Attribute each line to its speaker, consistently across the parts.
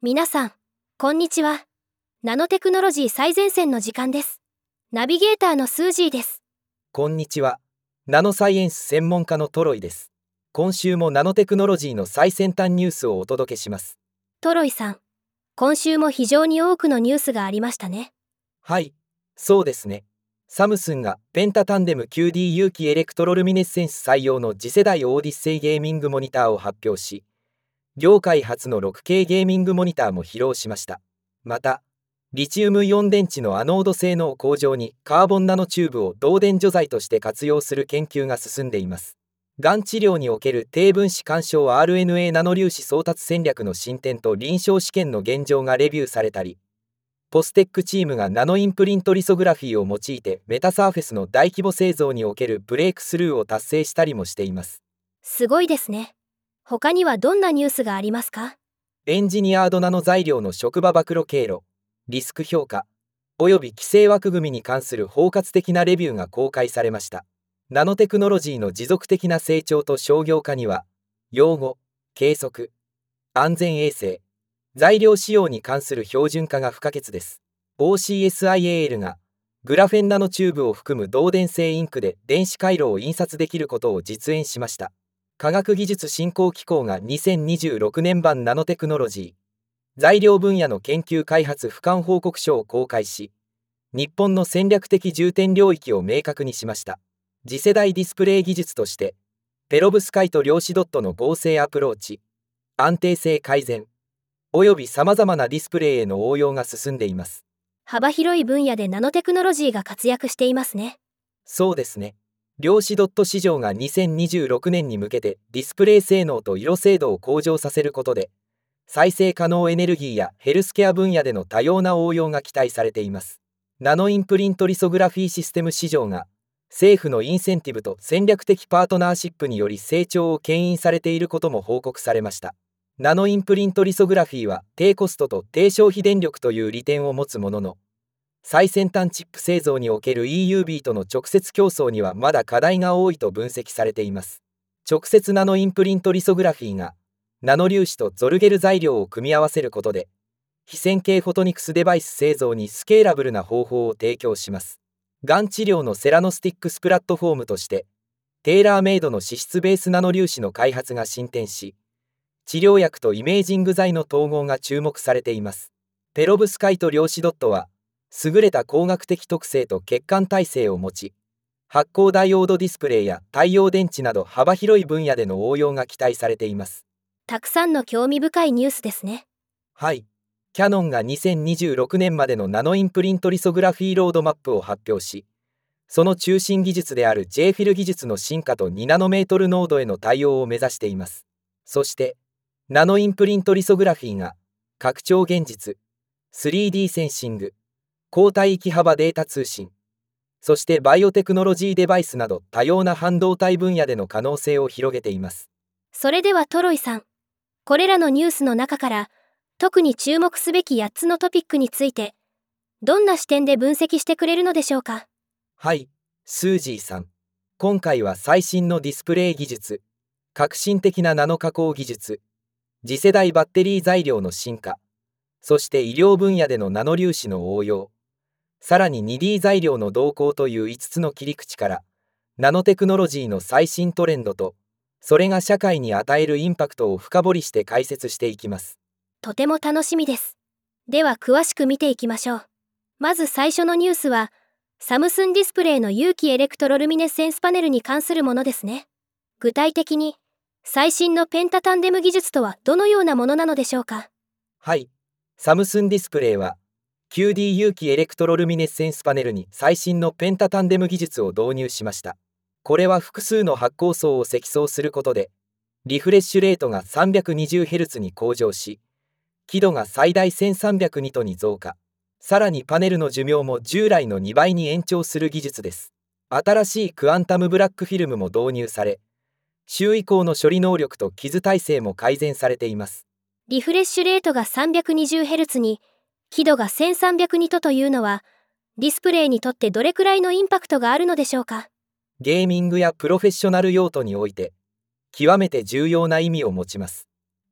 Speaker 1: 皆さん、こんにちは。ナノテクノロジー最前線の時間です。ナビゲーターのスージーです。
Speaker 2: こんにちは。ナノサイエンス専門家のトロイです。今週もナノテクノロジーの最先端ニュースをお届けします。
Speaker 1: トロイさん、今週も非常に多くのニュースがありましたね。
Speaker 2: はい、そうですね。サムスンがペンタタンデム QD 有機エレクトロルミネッセンス採用の次世代オーディッセイゲーミングモニターを発表し、業界初の 6K ゲーミングモニターも披露しました。また、リチウムイオン電池のアノード性能向上にカーボンナノチューブを導電除剤として活用する研究が進んでいます。がん治療における低分子干渉 RNA ナノ粒子送達戦略の進展と臨床試験の現状がレビューされたり、ポステックチームがナノインプリントリソグラフィーを用いてメタサーフェスの大規模製造におけるブレイクスルーを達成したりもしています。
Speaker 1: すごいですね。他にはどんなニュースがありますか？
Speaker 2: エンジニアードナノ材料の職場暴露経路、リスク評価、および規制枠組みに関する包括的なレビューが公開されました。ナノテクノロジーの持続的な成長と商業化には、用語、計測、安全衛生、材料使用に関する標準化が不可欠です。OCSIAL がグラフェンナノチューブを含む導電性インクで電子回路を印刷できることを実演しました。科学技術振興機構が2026年版ナノテクノロジー材料分野の研究開発俯瞰報告書を公開し、日本の戦略的重点領域を明確にしました。次世代ディスプレイ技術として、ペロブスカイト量子ドットの合成アプローチ、安定性改善、およびさまざまなディスプレイへの応用が進んでいます。
Speaker 1: 幅広い分野でナノテクノロジーが活躍していますね。
Speaker 2: そうですね。量子ドット市場が2026年に向けてディスプレイ性能と色精度を向上させることで、再生可能エネルギーやヘルスケア分野での多様な応用が期待されています。ナノインプリントリソグラフィーシステム市場が政府のインセンティブと戦略的パートナーシップにより成長を牽引されていることも報告されました。ナノインプリントリソグラフィーは低コストと低消費電力という利点を持つものの、最先端チップ製造における EUV との直接競争にはまだ課題が多いと分析されています。直接ナノインプリントリソグラフィーがナノ粒子とゾルゲル材料を組み合わせることで、非線形フォトニクスデバイス製造にスケーラブルな方法を提供します。がん治療のセラノスティックスプラットフォームとして、テーラーメイドの脂質ベースナノ粒子の開発が進展し、治療薬とイメージング剤の統合が注目されています。ペロブスカイト量子ドットは、優れた光学的特性と血管耐性を持ち、発光ダイオードディスプレイや太陽電池など幅広い分野での応用が期待されています。
Speaker 1: たくさんの興味深いニュースですね。
Speaker 2: はい。キヤノンが2026年までのナノインプリントリソグラフィーロードマップを発表し、その中心技術である J フィル技術の進化と2ナノメートル濃度への対応を目指しています。そして、ナノインプリントリソグラフィーが拡張現実、3D センシング、高帯域幅データ通信、そしてバイオテクノロジーデバイスなど多様な半導体分野での可能性を広げています。
Speaker 1: それではトロイさん、これらのニュースの中から特に注目すべき8つのトピックについてどんな視点で分析してくれるのでしょうか？
Speaker 2: はい、スージーさん。今回は最新のディスプレイ技術、革新的なナノ加工技術、次世代バッテリー材料の進化、そして医療分野でのナノ粒子の応用、さらに 2D 材料の動向という5つの切り口から、ナノテクノロジーの最新トレンドと、それが社会に与えるインパクトを深掘りして解説していきます。
Speaker 1: とても楽しみです。では詳しく見ていきましょう。まず最初のニュースは、サムスンディスプレイの有機エレクトロルミネッセンスパネルに関するものですね。具体的に、最新のペンタタンデム技術とはどのようなものなのでしょうか？
Speaker 2: はい、サムスンディスプレイは、QD 有機エレクトロルミネッセンスパネルに最新のペンタタンデム技術を導入しました。これは複数の発光層を積層することで、リフレッシュレートが 320Hz に向上し、輝度が最大 1302 とに増加。さらにパネルの寿命も従来の2倍に延長する技術です。新しいクアンタムブラックフィルムも導入され、周囲光の処理能力と傷耐性も改善されています。
Speaker 1: リフレッシュレートが 320Hz に、輝度が1300ニトというのは、ディスプレイにとってどれくらいのインパクトがあるのでしょうか？
Speaker 2: ゲーミングやプロフェッショナル用途において、極めて重要な意味を持ちます。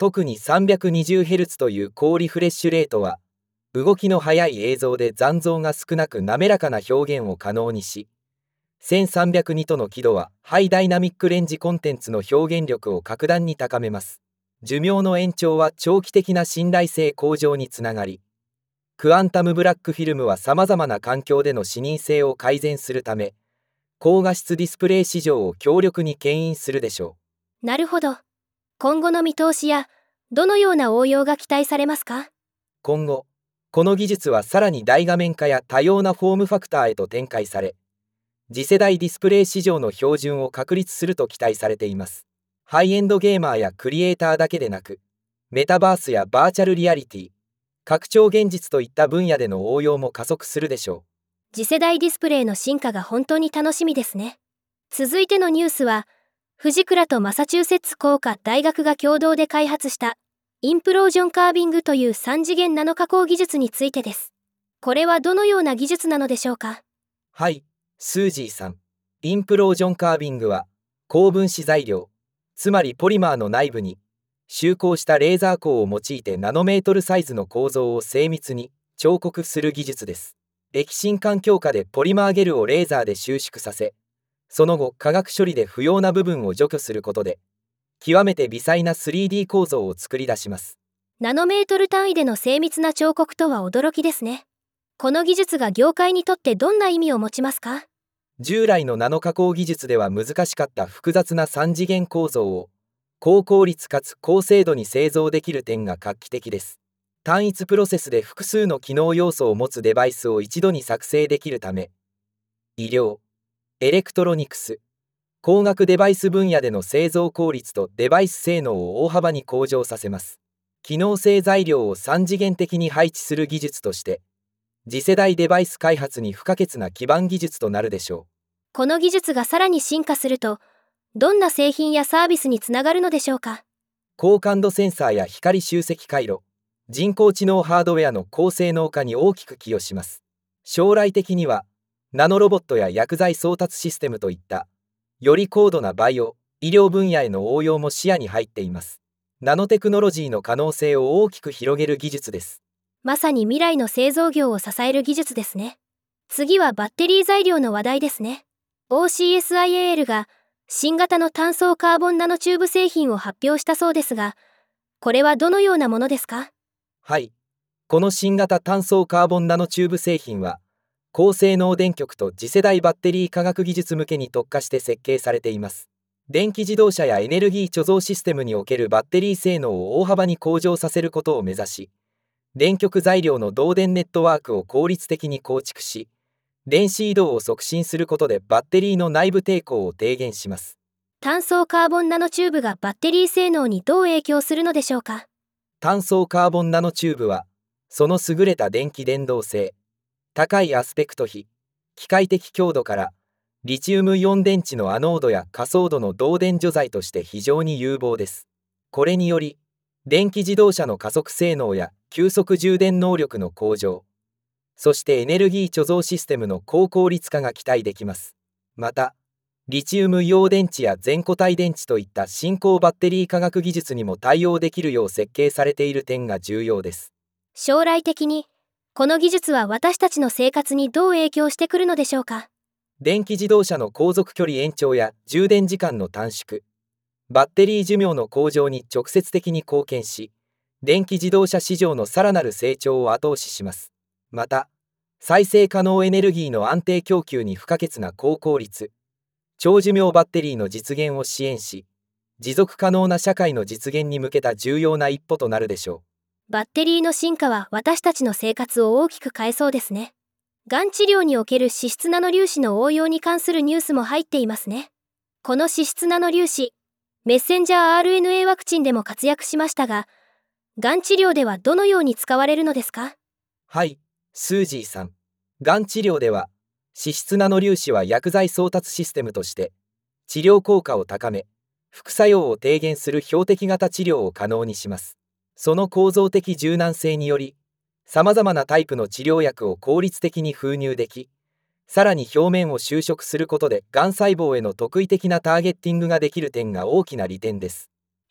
Speaker 2: 特に 320Hz という高リフレッシュレートは、動きの速い映像で残像が少なく滑らかな表現を可能にし、1300ニトの輝度はハイダイナミックレンジコンテンツの表現力を格段に高めます。寿命の延長は長期的な信頼性向上につながり、クアンタムブラックフィルムはさまざまな環境での視認性を改善するため、高画質ディスプレイ市場を強力に牽引するでしょ
Speaker 1: う。なるほど。今後の見通しや、どのような応用が期待されますか？
Speaker 2: 今後、この技術はさらに大画面化や多様なフォームファクターへと展開され、次世代ディスプレイ市場の標準を確立すると期待されています。ハイエンドゲーマーやクリエイターだけでなく、メタバースやバーチャルリアリティ、拡張現実といった分野での応用も加速するでしょう。
Speaker 1: 次世代ディスプレイの進化が本当に楽しみですね。続いてのニュースは、藤倉とマサチューセッツ工科大学が共同で開発したインプロージョンカービングという3次元ナノ加工技術についてです。これはどのような技術なのでしょうか？
Speaker 2: はい、スージーさん。インプロージョンカービングは、高分子材料、つまりポリマーの内部に、就航したレーザー光を用いてナノメートルサイズの構造を精密に彫刻する技術です。液芯環境下でポリマーゲルをレーザーで収縮させ、その後化学処理で不要な部分を除去することで、極めて微細な 3D 構造を作り出します。
Speaker 1: ナノメートル単位での精密な彫刻とは驚きですね。この技術が業界にとってどんな意味を持ちますか？
Speaker 2: 従来のナノ加工技術では難しかった複雑な3次元構造を高効率かつ高精度に製造できる点が画期的です。単一プロセスで複数の機能要素を持つデバイスを一度に作成できるため、医療、エレクトロニクス、光学デバイス分野での製造効率とデバイス性能を大幅に向上させます。機能性材料を3次元的に配置する技術として、次世代デバイス開発に不可欠な基盤技術となるでしょう。
Speaker 1: この技術がさらに進化すると、どんな製品やサービスにつながるのでしょうか？
Speaker 2: 高感度センサーや光集積回路、人工知能ハードウェアの高性能化に大きく寄与します。将来的には、ナノロボットや薬剤送達システムといった、より高度なバイオ、医療分野への応用も視野に入っています。ナノテクノロジーの可能性を大きく広げる技術です。
Speaker 1: まさに未来の製造業を支える技術ですね。次はバッテリー材料の話題ですね。OCSIAL が新型の単層カーボンナノチューブ製品を発表したそうですが、これはどのようなものですか？
Speaker 2: はい。この新型単層カーボンナノチューブ製品は、高性能電極と次世代バッテリー化学技術向けに特化して設計されています。電気自動車やエネルギー貯蔵システムにおけるバッテリー性能を大幅に向上させることを目指し、電極材料の導電ネットワークを効率的に構築し、電子移動を促進することでバッテリーの内部抵抗を低減します。
Speaker 1: 単層カーボンナノチューブがバッテリー性能にどう影響するのでしょうか？
Speaker 2: 単層カーボンナノチューブは、その優れた電気伝導性、高いアスペクト比、機械的強度から、リチウムイオン電池のアノードやカソードの導電除剤として非常に有望です。これにより、電気自動車の加速性能や急速充電能力の向上、そしてエネルギー貯蔵システムの高効率化が期待できます。また、リチウムイオン電池や全固体電池といった新興バッテリー化学技術にも対応できるよう設計されている点が重要です。
Speaker 1: 将来的に、この技術は私たちの生活にどう影響してくるのでしょうか？
Speaker 2: 電気自動車の航続距離延長や充電時間の短縮、バッテリー寿命の向上に直接的に貢献し、電気自動車市場のさらなる成長を後押しします。また、再生可能エネルギーの安定供給に不可欠な高効率、長寿命バッテリーの実現を支援し、持続可能な社会の実現に向けた重要な一歩となるでしょう。
Speaker 1: バッテリーの進化は私たちの生活を大きく変えそうですね。がん治療における脂質ナノ粒子の応用に関するニュースも入っていますね。この脂質ナノ粒子、メッセンジャー RNA ワクチンでも活躍しましたが、がん治療ではどのように使われるのですか？
Speaker 2: はい、スージーさん。がん治療では、脂質ナノ粒子は薬剤送達システムとして、治療効果を高め、副作用を低減する標的型治療を可能にします。その構造的柔軟性により、さまざまなタイプの治療薬を効率的に封入でき、さらに表面を修飾することでがん細胞への特異的なターゲッティングができる点が大きな利点です。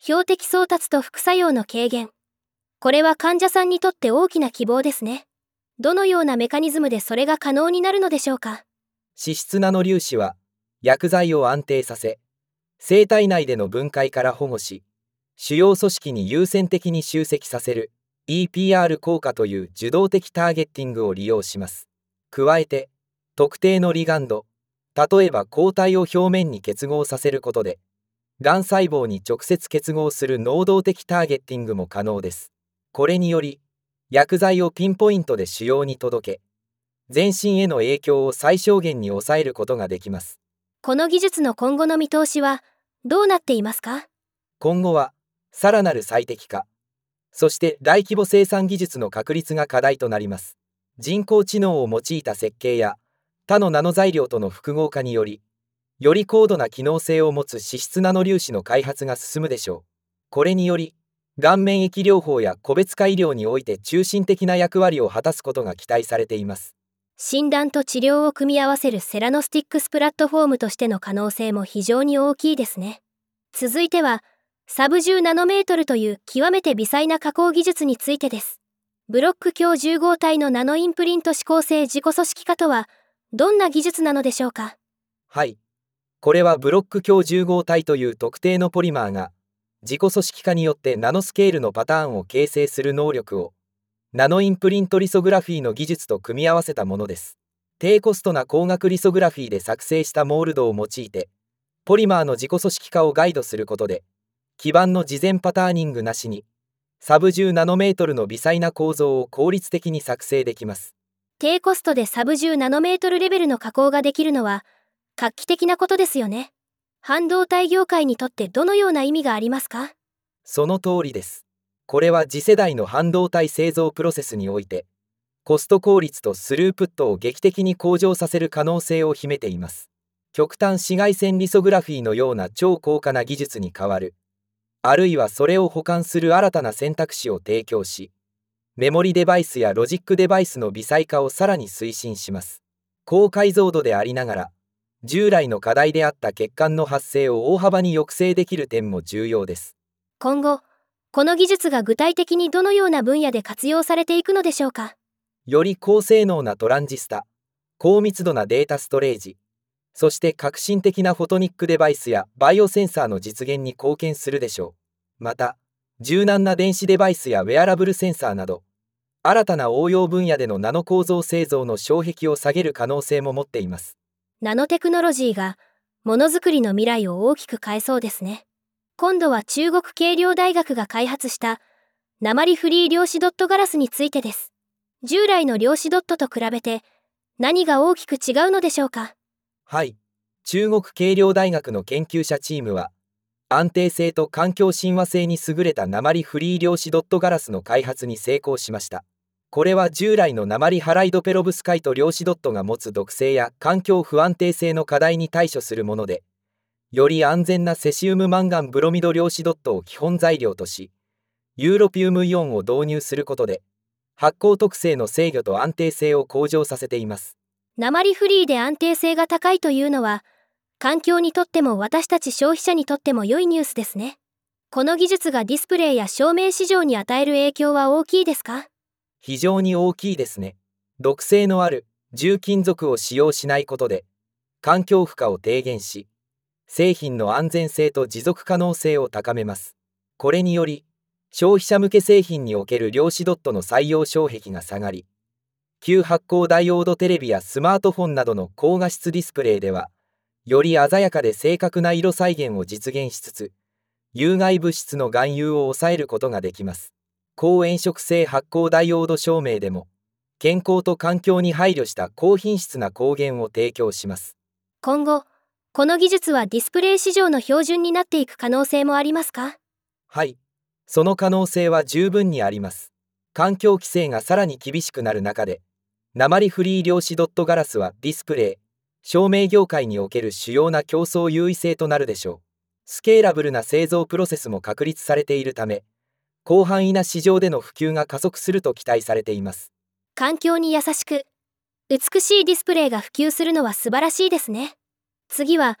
Speaker 1: 標的送達と副作用の軽減。これは患者さんにとって大きな希望ですね。どのようなメカニズムでそれが可能になるのでしょうか。
Speaker 2: 脂質ナノ粒子は薬剤を安定させ、生体内での分解から保護し、主要組織に優先的に集積させる EPR 効果という受動的ターゲッティングを利用します。加えて、特定のリガンド、例えば抗体を表面に結合させることで、がん細胞に直接結合する能動的ターゲッティングも可能です。これにより、薬剤をピンポイントで腫瘍に届け、全身への影響を最小限に抑えることができます。
Speaker 1: この技術の今後の見通しはどうなっていますか？
Speaker 2: 今後は、さらなる最適化、そして大規模生産技術の確立が課題となります。人工知能を用いた設計や他のナノ材料との複合化により、より高度な機能性を持つ脂質ナノ粒子の開発が進むでしょう。これにより、がん免疫療法や個別化医療において中心的な役割を果たすことが期待されています。
Speaker 1: 診断と治療を組み合わせるセラノスティックスプラットフォームとしての可能性も非常に大きいですね。続いては、サブ10ナノメートルという極めて微細な加工技術についてです。ブロック鏡10号体のナノインプリント指向性自己組織化とはどんな技術なのでしょうか。
Speaker 2: はい。これはブロック鏡10号体という特定のポリマーが自己組織化によってナノスケールのパターンを形成する能力をナノインプリントリソグラフィーの技術と組み合わせたものです。低コストな光学リソグラフィーで作成したモールドを用いてポリマーの自己組織化をガイドすることで基板の事前パターニングなしにサブ10ナノメートルの微細な構造を効率的に作成できます。
Speaker 1: 低コストでサブ10ナノメートルレベルの加工ができるのは画期的なことですよね。半導体業界にとってどのような意味がありますか？
Speaker 2: その通りです。これは次世代の半導体製造プロセスにおいてコスト効率とスループットを劇的に向上させる可能性を秘めています。極端紫外線リソグラフィーのような超高価な技術に代わる、あるいはそれを補完する新たな選択肢を提供し、メモリデバイスやロジックデバイスの微細化をさらに推進します。高解像度でありながら、従来の課題であった血管の発生を大幅に抑制できる点も重要です。
Speaker 1: 今後、この技術が具体的にどのような分野で活用されていくのでしょうか。
Speaker 2: より高性能なトランジスタ、高密度なデータストレージ、そして革新的なフォトニックデバイスやバイオセンサーの実現に貢献するでしょう。また、柔軟な電子デバイスやウェアラブルセンサーなど、新たな応用分野でのナノ構造製造の障壁を下げる可能性も持っています。
Speaker 1: ナノテクノロジーがものづくりの未来を大きく変えそうですね。今度は中国軽量大学が開発した鉛フリー量子ドットガラスについてです。従来の量子ドットと比べて何が大きく違うのでしょうか。
Speaker 2: はい。中国軽量大学の研究者チームは、安定性と環境親和性に優れた鉛フリー量子ドットガラスの開発に成功しました。これは従来の鉛ハライドペロブスカイト量子ドットが持つ毒性や環境不安定性の課題に対処するもので、より安全なセシウムマンガンブロミド量子ドットを基本材料とし、ユーロピウムイオンを導入することで、発光特性の制御と安定性を向上させています。
Speaker 1: 鉛フリーで安定性が高いというのは、環境にとっても私たち消費者にとっても良いニュースですね。この技術がディスプレイや照明市場に与える影響は大きいですか？
Speaker 2: 非常に大きいですね。毒性のある重金属を使用しないことで、環境負荷を低減し、製品の安全性と持続可能性を高めます。これにより、消費者向け製品における量子ドットの採用障壁が下がり、旧発光ダイオードテレビやスマートフォンなどの高画質ディスプレイでは、より鮮やかで正確な色再現を実現しつつ、有害物質の含有を抑えることができます。高炎色性発光ダイオード照明でも、健康と環境に配慮した高品質な光源を提供します。
Speaker 1: 今後、この技術はディスプレイ市場の標準になっていく可能性もありますか？
Speaker 2: はい、その可能性は十分にあります。環境規制がさらに厳しくなる中で、鉛フリー量子ドットガラスはディスプレイ、照明業界における主要な競争優位性となるでしょう。スケーラブルな製造プロセスも確立されているため、広範囲な市場での普及が加速すると期待されています。
Speaker 1: 環境に優しく、美しいディスプレイが普及するのは素晴らしいですね。次は、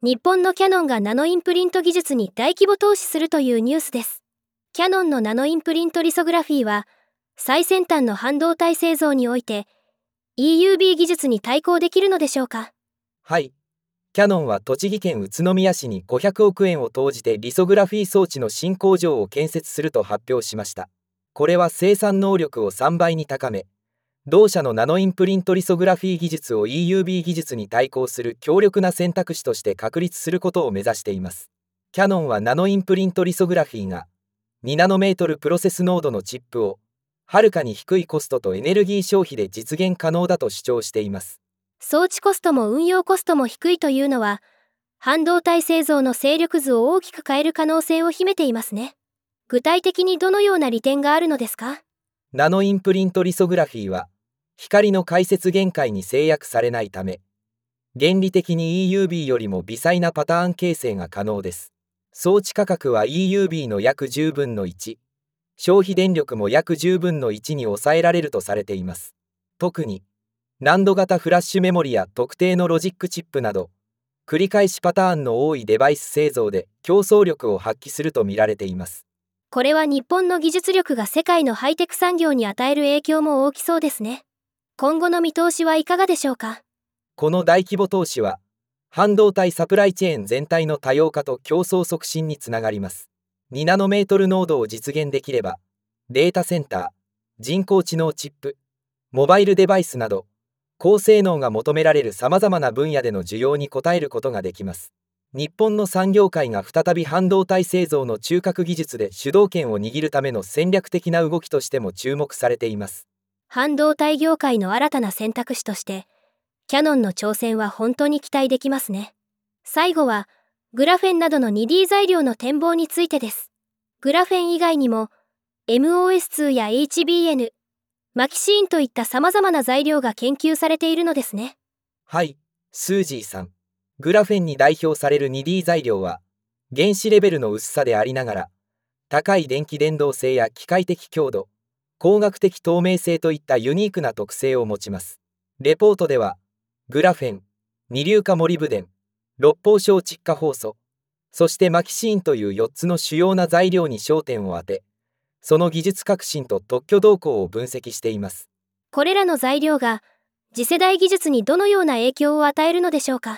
Speaker 1: 日本のキヤノンがナノインプリント技術に大規模投資するというニュースです。キヤノンのナノインプリントリソグラフィーは、最先端の半導体製造において、EUV 技術に対抗できるのでしょうか。
Speaker 2: はい。キヤノンは栃木県宇都宮市に500億円を投じてリソグラフィー装置の新工場を建設すると発表しました。これは生産能力を3倍に高め、同社のナノインプリントリソグラフィー技術を EUV 技術に対抗する強力な選択肢として確立することを目指しています。キヤノンはナノインプリントリソグラフィーが2ナノメートルプロセス濃度のチップをはるかに低いコストとエネルギー消費で実現可能だと主張しています。
Speaker 1: 装置コストも運用コストも低いというのは、半導体製造の勢力図を大きく変える可能性を秘めていますね。具体的にどのような利点があるのですか？
Speaker 2: ナノインプリントリソグラフィーは光の解説限界に制約されないため、原理的に EUV よりも微細なパターン形成が可能です。装置価格は EUV の約10分の1、消費電力も約10分の1に抑えられるとされています。特に難度型フラッシュメモリや特定のロジックチップなど、繰り返しパターンの多いデバイス製造で競争力を発揮すると見られています。
Speaker 1: これは日本の技術力が世界のハイテク産業に与える影響も大きそうですね。今後の見通しはいかがでしょうか？
Speaker 2: この大規模投資は、半導体サプライチェーン全体の多様化と競争促進につながります。2ナノメートル濃度を実現できれば、データセンター、人工知能チップ、モバイルデバイスなど、高性能が求められるさまざまな分野での需要に応えることができます。日本の産業界が再び半導体製造の中核技術で主導権を握るための戦略的な動きとしても注目されています。
Speaker 1: 半導体業界の新たな選択肢として、キヤノンの挑戦は本当に期待できますね。最後は、グラフェンなどの 2D 材料の展望についてです。グラフェン以外にも、MOS2 や HBN、マキシーンといった様々な材料が研究されているのですね。
Speaker 2: はい、スージーさん。グラフェンに代表される 2D 材料は、原子レベルの薄さでありながら、高い電気伝導性や機械的強度、光学的透明性といったユニークな特性を持ちます。レポートでは、グラフェン、二硫化モリブデン、六方晶窒化酵素、そしてマキシーンという4つの主要な材料に焦点を当て、その技術革新と特許動向を分析しています。
Speaker 1: これらの材料が、次世代技術にどのような影響を与えるのでしょうか？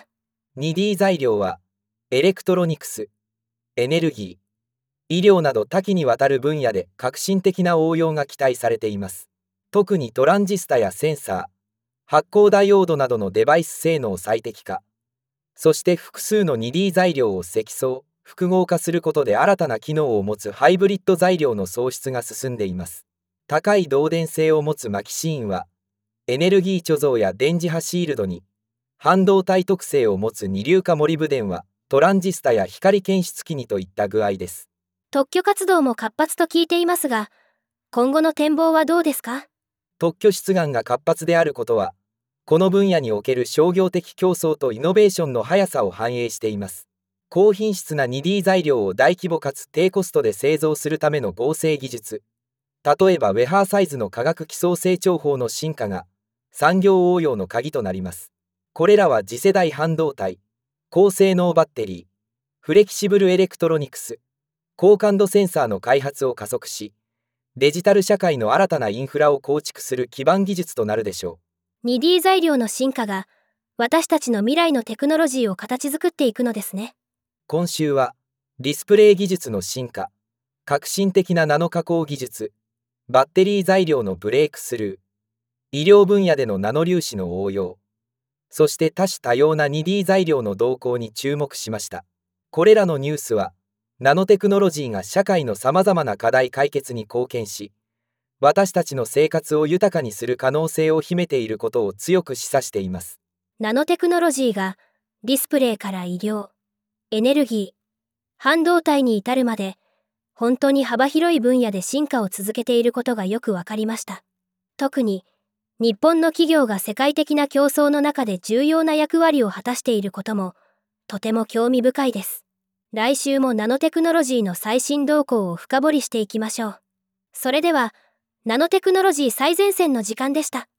Speaker 2: 2D 材料は、エレクトロニクス、エネルギー、医療など多岐にわたる分野で革新的な応用が期待されています。特にトランジスタやセンサー、発光ダイオードなどのデバイス性能最適化、そして複数の 2D 材料を積層、複合化することで新たな機能を持つハイブリッド材料の創出が進んでいます。高い導電性を持つマキシーンは、エネルギー貯蔵や電磁波シールドに、半導体特性を持つ二硫化モリブデンは、トランジスタや光検出器にといった具合です。
Speaker 1: 特許活動も活発と聞いていますが、今後の展望はどうですか？
Speaker 2: 特許出願が活発であることは、この分野における商業的競争とイノベーションの速さを反映しています。高品質な 2D 材料を大規模かつ低コストで製造するための合成技術、例えばウェハーサイズの化学基礎成長法の進化が産業応用の鍵となります。これらは次世代半導体、高性能バッテリー、フレキシブルエレクトロニクス、高感度センサーの開発を加速し、デジタル社会の新たなインフラを構築する基盤技術となるでしょ
Speaker 1: う。2D 材料の進化が私たちの未来のテクノロジーを形作っていくのですね。
Speaker 2: 今週はディスプレイ技術の進化、革新的なナノ加工技術、バッテリー材料のブレイクスルー、医療分野でのナノ粒子の応用、そして多種多様な 2D 材料の動向に注目しました。これらのニュースは、ナノテクノロジーが社会のさまざまな課題解決に貢献し、私たちの生活を豊かにする可能性を秘めていることを強く示唆しています。
Speaker 1: ナノテクノロジーがディスプレイから医療、エネルギー、半導体に至るまで、本当に幅広い分野で進化を続けていることがよくわかりました。特に、日本の企業が世界的な競争の中で重要な役割を果たしていることも、とても興味深いです。来週もナノテクノロジーの最新動向を深掘りしていきましょう。それでは、ナノテクノロジー最前線の時間でした。